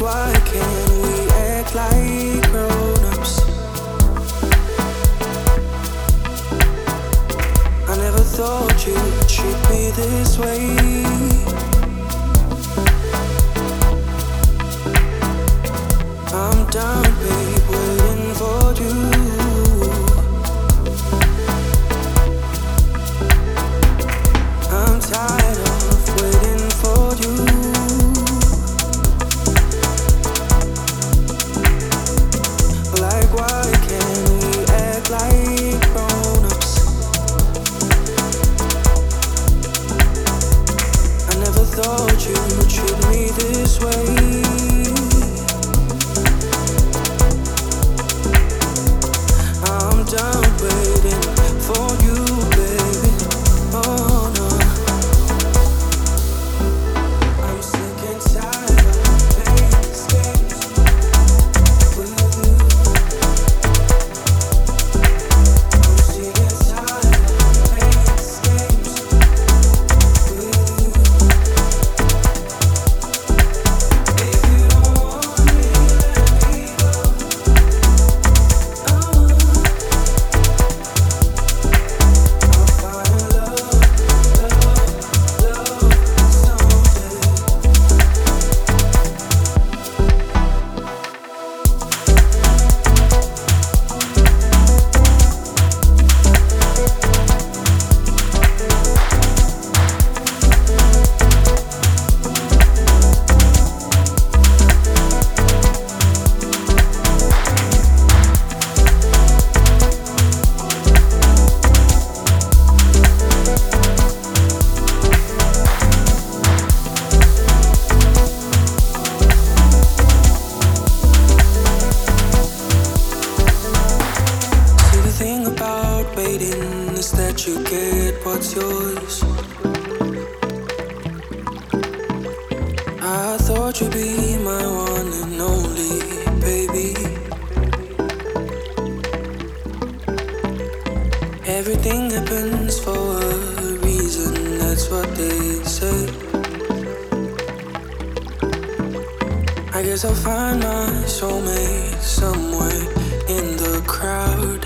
Why can't we act like grown-ups? I never thought you'd treat me this way. I'm down, babe, waiting for you. I'm tired of waiting for you. Like, why can't we act like grown-ups? I never thought you would treat me this way. I'm done waiting for you, baby. Oh no, I'm sick and tired of playing these games with you. I'm sick and tired of playing these games with you. If you don't want me, let me go. I'll find love See, the thing about waiting is that you get what's yours. I thought you'd be my one and only, baby. Everything happens for a reason, that's what they say. I guess I'll find my soulmate somewhere in the crowd.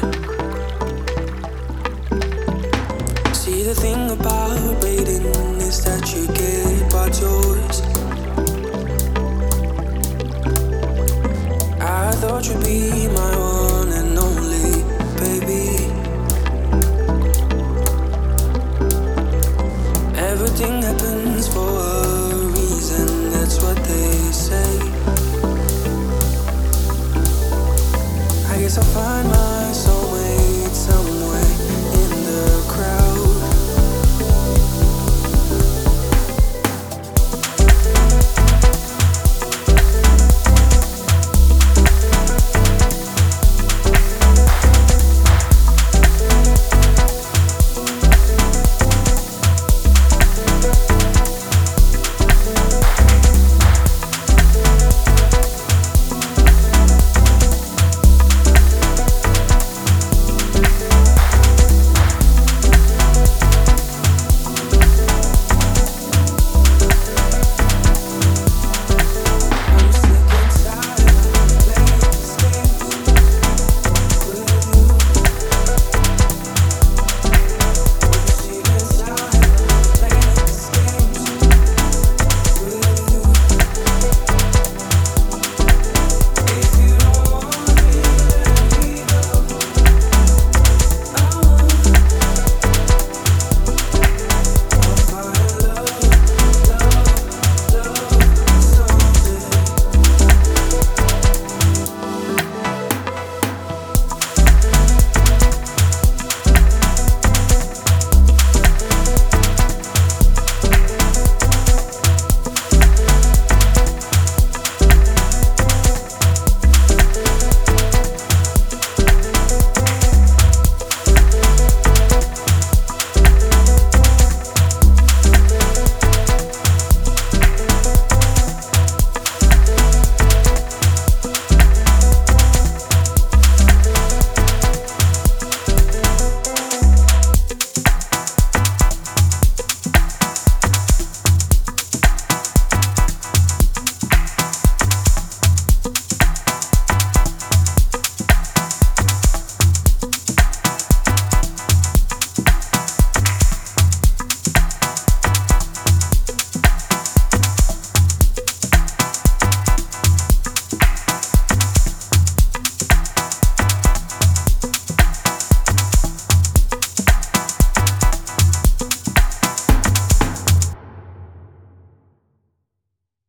See, the thing about waiting is that you get what's yours. I thought you'd be my